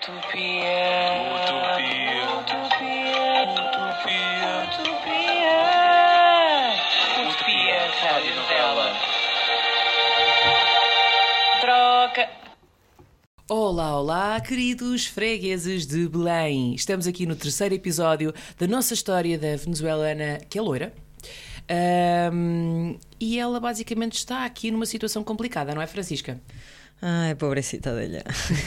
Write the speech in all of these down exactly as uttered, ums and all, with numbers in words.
Utopia. Utopia. Utopia. Utopia. Utopia. Utopia. Rádio Novela. Troca. Olá, olá, queridos fregueses de Belém. Estamos aqui no terceiro episódio da nossa história da venezuelana que é loira. Um, e ela basicamente está aqui numa situação complicada, não é, Francisca? Ai, pobrecita dela.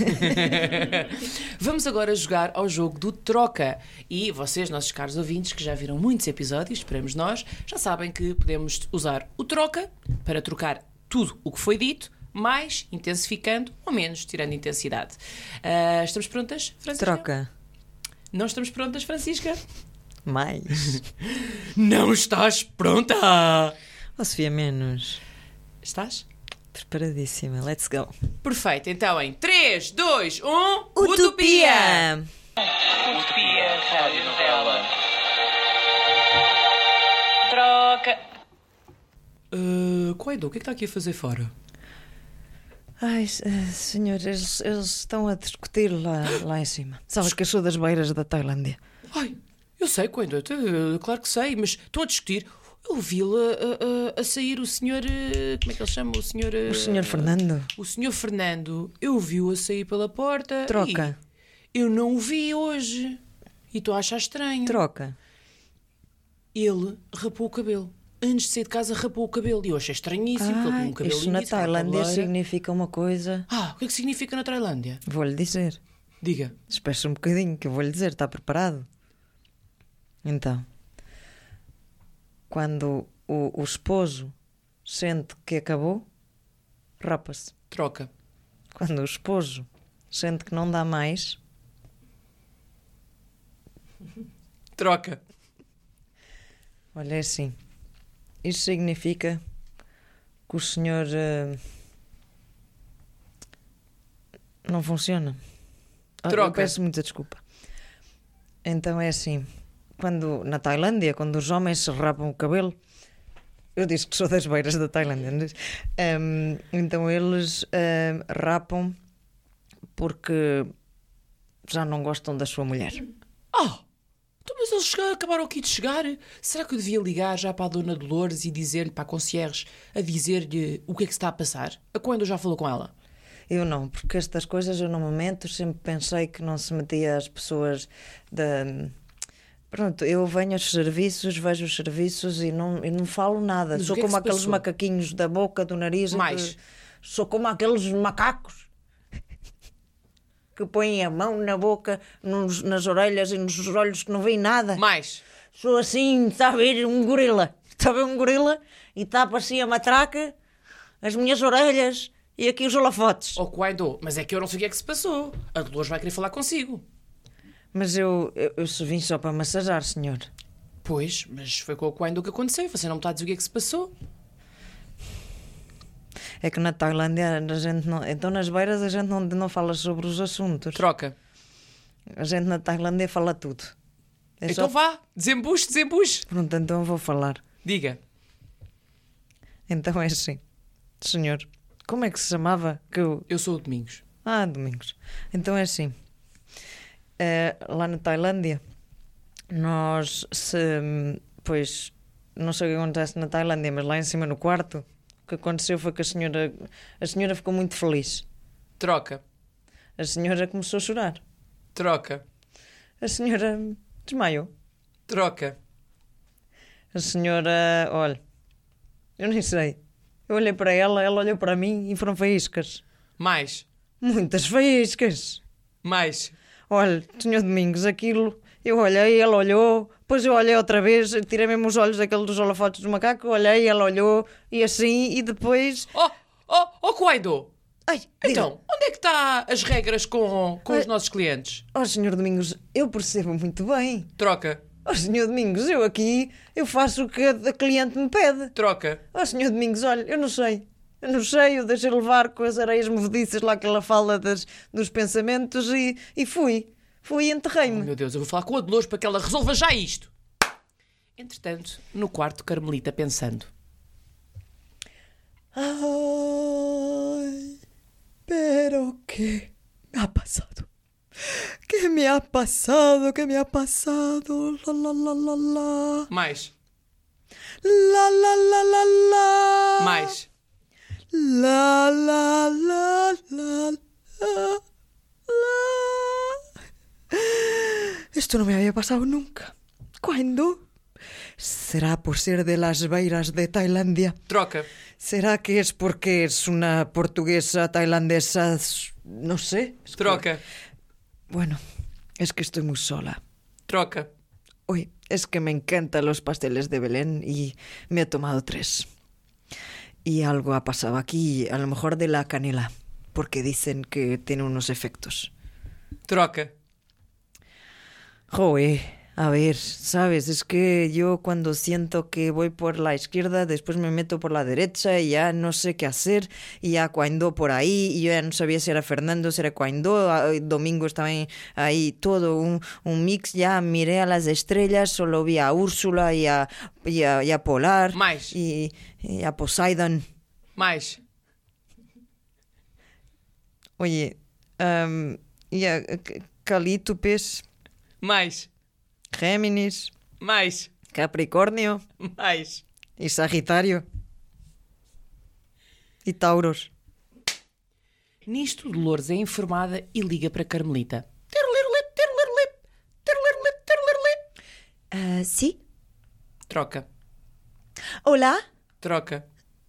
Vamos agora jogar ao jogo do Troca. E vocês, nossos caros ouvintes, que já viram muitos episódios, esperamos nós, já sabem que podemos usar o Troca para trocar tudo o que foi dito, mais intensificando ou menos tirando intensidade. Uh, estamos prontas, Francisca? Troca. Não estamos prontas, Francisca? Mais. Não estás pronta? Oh, Sofia, menos. Estás? Preparadíssima. Let's go. Perfeito. Então em três, dois, um... Utopia! Utopia. Rádio Novela. Troca. Uh, Coelho, o que é que está aqui a fazer fora? Ai, eh, senhor, eles, eles estão a discutir lá, lá em cima. Sabes que eu sou das beiras da Tailândia. Ai, eu sei, Coelho, eu- claro que sei, mas estão a discutir. Eu vi-la a, a- a sair o senhor... eh, Como é que ele chama? O senhor... eh, O senhor Fernando. O senhor Fernando. Eu vi-o a sair pela porta. Troca. E eu não o vi hoje. E estou a achar estranho. Troca. Ele rapou o cabelo. Antes de sair de casa, rapou o cabelo. E eu achei estranhíssimo. porque ele tinha Ai, um cabelo isto na lindíssimo, uma Tailândia cabeleira. significa uma coisa. Ah, o que é que significa na Tailândia? Vou-lhe dizer. Diga. Espera um bocadinho que eu vou-lhe dizer. Está preparado? Então, quando o, o esposo sente que acabou, rapa-se. Troca. Quando o esposo sente que não dá mais, Troca. olha, é assim. Isto significa que o senhor eh, não funciona. Ah, Troca. Eu peço muita desculpa. Então é assim. Quando, na Tailândia, quando os homens se rapam o cabelo, eu disse que sou das beiras da Tailândia, não disse? Ahm, então eles ahm, rapam porque já não gostam da sua mulher. Ah! Então, mas eles chegaram- acabaram aqui de chegar. Será que eu devia ligar já para a Dona Dolores e dizer-lhe, para a concierge, a dizer-lhe o que é que se está a passar? A quando já falou com ela? Eu não, porque estas coisas eu no momento sempre pensei que não se metia às pessoas da... Pronto, eu venho aos serviços, vejo os serviços e não, e não falo nada. Mas o Sou que é que como se aqueles passou? macaquinhos da boca, do nariz. e Mais. de- Sou como aqueles macacos que põem a mão na boca, nos- nas orelhas e nos olhos que não veem nada. Mais. Sou assim, está a ver, um gorila. Está a ver um gorila e tapa assim a matraca, as minhas orelhas e aqui os holofotes. Oh, Coelho, mas é que eu não sei o que é que se passou. A Dolores vai querer falar consigo. Mas eu, eu, eu só vim só para massajar, senhor. Pois, mas foi com o Coelho que aconteceu. Você não me está a dizer o que é que se passou. É que na Tailândia a gente não... Então nas beiras a gente não, não fala sobre os assuntos. Troca. A gente na Tailândia fala tudo. É Então só... vá. Desembuche, desembuche. Pronto, então eu vou falar. Diga. Então é assim. Senhor, como é que se chamava? Que eu... Eu sou o Domingos. Ah, Domingos. Então é assim. Eh, lá na Tailândia, nós se... Pois, não sei o que acontece na Tailândia, mas lá em cima no quarto, o que aconteceu foi que a senhora... A senhora ficou muito feliz. Troca. A senhora começou a chorar. Troca. A senhora desmaiou. Troca. A senhora, olha, eu nem sei. Eu olhei para ela, ela olhou para mim e foram faíscas. Mais. Muitas faíscas. Mais. Olha, senhor Domingos, aquilo, eu olhei, ela olhou, depois eu olhei outra vez, tirei mesmo os olhos daquele dos holofotes do macaco, olhei, ela olhou, e assim, e depois... Oh, oh, oh, Coelho. Ai, diga. Então, onde é que está as regras com, com os Ai. nossos clientes? Oh, senhor Domingos, eu percebo muito bem. Troca. Oh, senhor Domingos, eu aqui, eu faço o que a cliente me pede. Troca. Oh, senhor Domingos, olha, eu não sei. Eu não sei, eu deixei levar com as areias movediças lá que ela fala das, dos pensamentos e, e fui. Fui e Oh, enterrei-me. meu Deus, eu vou falar com a Dolores para que ela resolva já isto. Entretanto, no quarto, Carmelita pensando. Ai, pero que me ha pasado? me ha passado? Que me ha passado? La, la, la, la, la. Mais. La, la, la, la, la. Mais. La, la, la, la, la, la. Esto no me había pasado nunca. ¿Cuándo? ¿Será por ser de las beiras de Tailandia? Troca. ¿Será que es porque es una portuguesa tailandesa? No sé. Es que- Troca. Bueno, es que estoy muy sola. Troca. Uy, es que me encantan los pasteles de Belén y me he tomado tres. Y algo ha pasado aquí, a lo mejor de la canela, porque dicen que tiene unos efectos. Troca. Joder, a ver, sabes, es que yo cuando siento que voy por la izquierda, después me meto por la derecha y ya no sé qué hacer, y ya Coindó por ahí, y yo ya no sabía si era Fernando, si era Coindó, ah, Domingo estaba ahí, ahí todo un, un mix, ya miré a las estrellas, solo vi a Úrsula y a, y a, y a Polar Mais. y, y a Poseidon. Mais. Oye, um, y a C- Calítopes, Mais. Géminis, Mais. Capricornio Mais. y Sagitario y Tauros. Nisto, Dolores é informada e liga para Carmelita. Terlirlip, terlirlip, terlirlip, terlirlip. Ah, sí. Troca. Hola. Troca.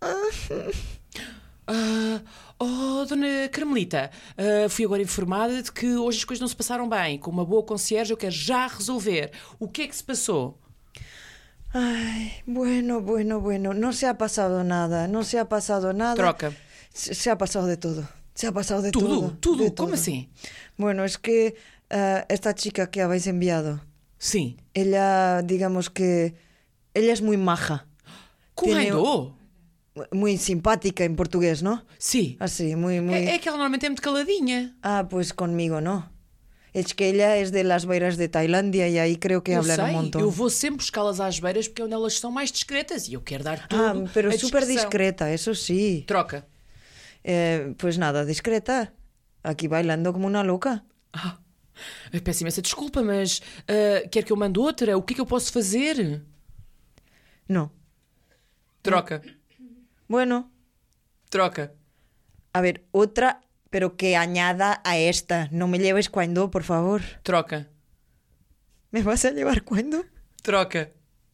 Ah, oh, dona Carmelita, ah, fui agora informada de que hoje as coisas não se passaram bem. Com uma boa concierge eu quero já resolver. O que é que se passou? Ay, bueno, bueno, bueno. No se ha pasado nada. No se ha pasado nada. Troca. Se, se ha pasado de todo. Se ha pasado de Tudo? todo. Tudo? de Como todo. assim? Bueno, es que ah, esta chica que habéis enviado, Sim. ella, digamos que, ella es muy maja. Tiene- Correndo? Muy simpática en portugués, ¿no? Sim. Así, muy, muy... É, é que ela normalmente é muito caladinha. Ah, pues conmigo no. Es que ella es de las beiras de Tailandia y ahí creo que Eu hablan sei, un montón. eu vou sempre buscá-las às beiras porque é onde elas são mais discretas e eu quero dar tudo. Ah, pero a súper discreção. discreta, eso sí. Troca. Eh, pues nada, discreta. Aquí bailando como una loca. Ah, eu peço imensa desculpa, mas ah, quer que eu mande outra? O que é que eu posso fazer? No. Troca. Bueno, Troca. a ver, otra, pero que añada a esta. No me lleves cuando, por favor. Troca. ¿Me vas a llevar cuando? Troca.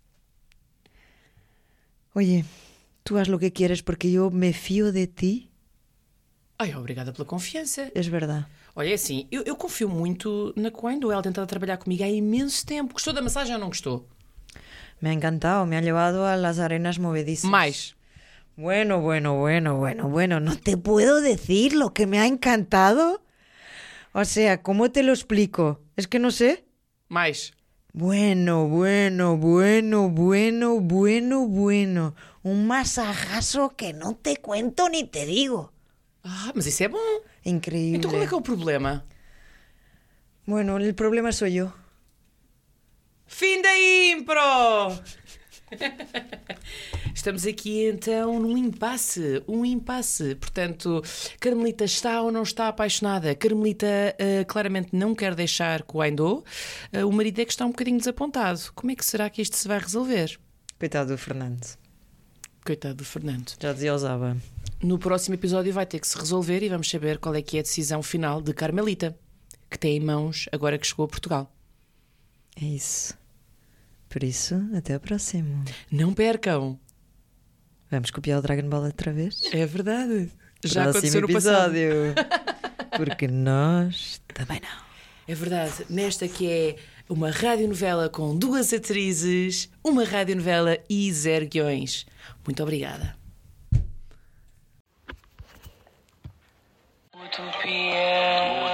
Oye, tú haz lo que quieres porque yo me fío de ti. Ai, obrigada pela confiança. Es verdad. Olha, é assim, eu, eu confio muito na Coindo. Ela tentou trabalhar comigo há imenso tempo. Gostou da massagem ou não gostou? Me ha encantado, me ha llevado a las arenas movedizas. Mais. Bueno, bueno, bueno, bueno, bueno, no te puedo decir lo que me ha encantado. O sea, ¿cómo te lo explico? Es que no sé. Mais. Bueno, bueno, bueno, bueno, bueno, bueno. Un masajazo que no te cuento ni te digo. Ah, mas isso é bom. Increíble. Então qual é que é o problema? Bueno, el problema soy yo. Fim da impro! Estamos aqui então num impasse, um impasse. Portanto, Carmelita está ou não está apaixonada? Carmelita uh, claramente não quer deixar Coindo. Uh, o marido é que está um bocadinho desapontado. Como é que será que isto se vai resolver? Coitado do Fernando. Coitado do Fernando. Já dizia usava. No próximo episódio vai ter que se resolver e vamos saber qual é que é a decisão final de Carmelita, que tem em mãos agora que chegou a Portugal. É isso. Por isso, até o próximo. Não percam! Vamos copiar o Dragon Ball outra vez? É verdade. Já Próximo aconteceu no passado. episódio. Porque nós também não. É verdade. Nesta que é uma radionovela com duas atrizes, uma radionovela e zero guiões. Muito obrigada. Utopia.